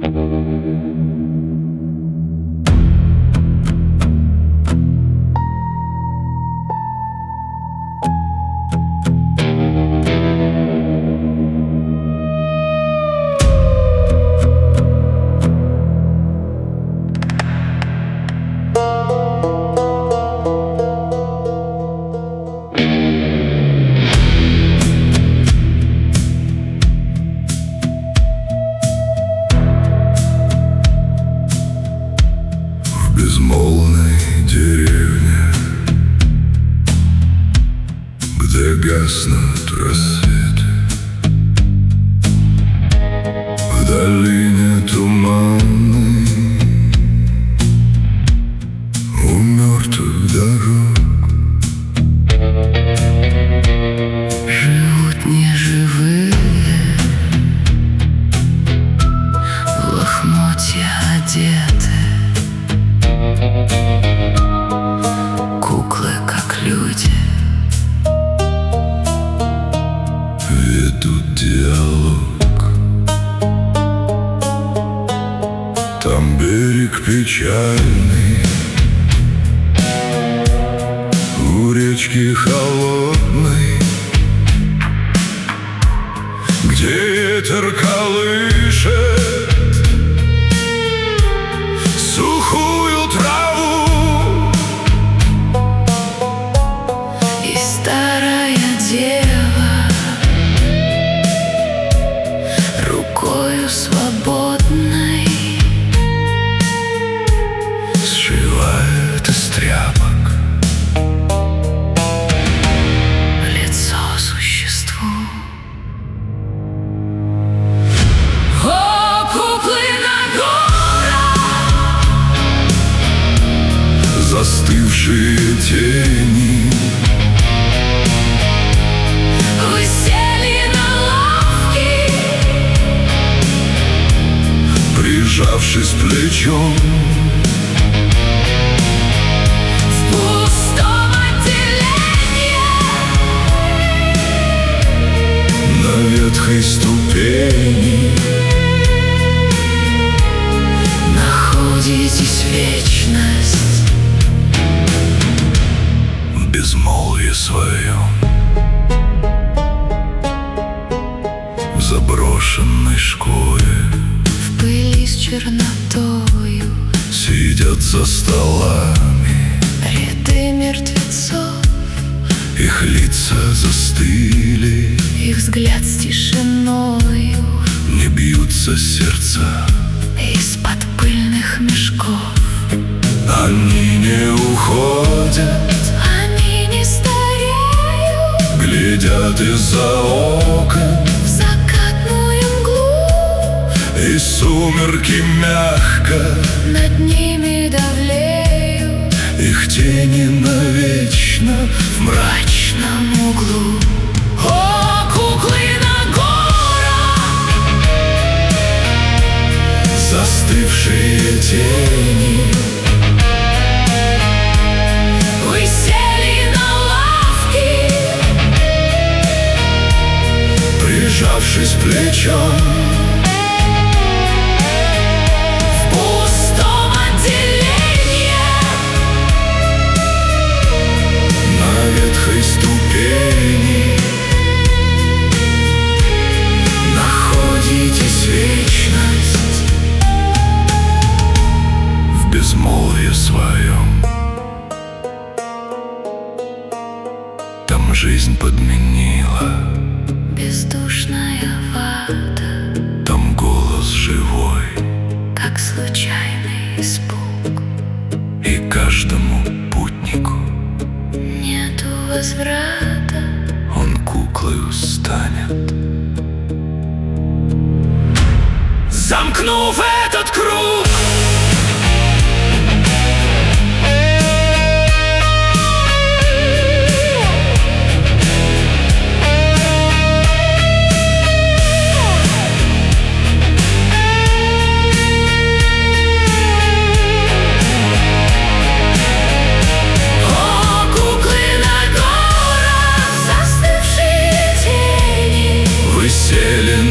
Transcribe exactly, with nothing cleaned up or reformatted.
В безмолвной деревне, где гаснут рассветы, в долине туманной, у мертвых дорог живут неживые, в лохмотья одеты, куклы, как люди, ведут диалог. Там берег печальный, у речки холодной, где ветер колышет сухую траву, и старая дева рукою свободной сшивает из тряпок лицо существу. О, куклы на горах, застывшие тени, вы сели на лавки, прижавшись плечом в пустом отделении, на ветхой ступени. находитесь вечность. В безмолвии своем, в заброшенной школе, В пыли с чернотою сидят за столами, ряды мертвецов, их лица застыли, их взгляд с тишиною не бьются сердца. из-под пыльных мешков. Они не уходят, Они не стареют, глядят из-за окон, в закатную мглу и сумерки мягко над ними давлеют их тени навечно в мрачном углу. О, куклы на горах, застывшие тени, вы сели на лавки, прижавшись плечом в пустом отделении, на ветхой ступени. находитесь вечность. В безмолвии своем, там жизнь подменила, Бездушная вода, там голос живой, как случайный испуг. и каждому путнику Нету возврата. он куклою станет. Замкнув этот круг, о, куклы на горах, застывшие тени, Вы сели